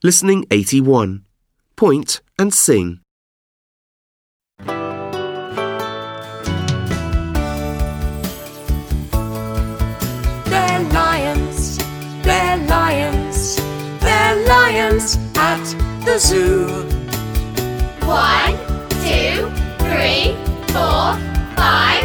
Listening 81. Point and sing. They're lions, they're lions, they're lions at the zoo. 1, 2, 3, 4, 5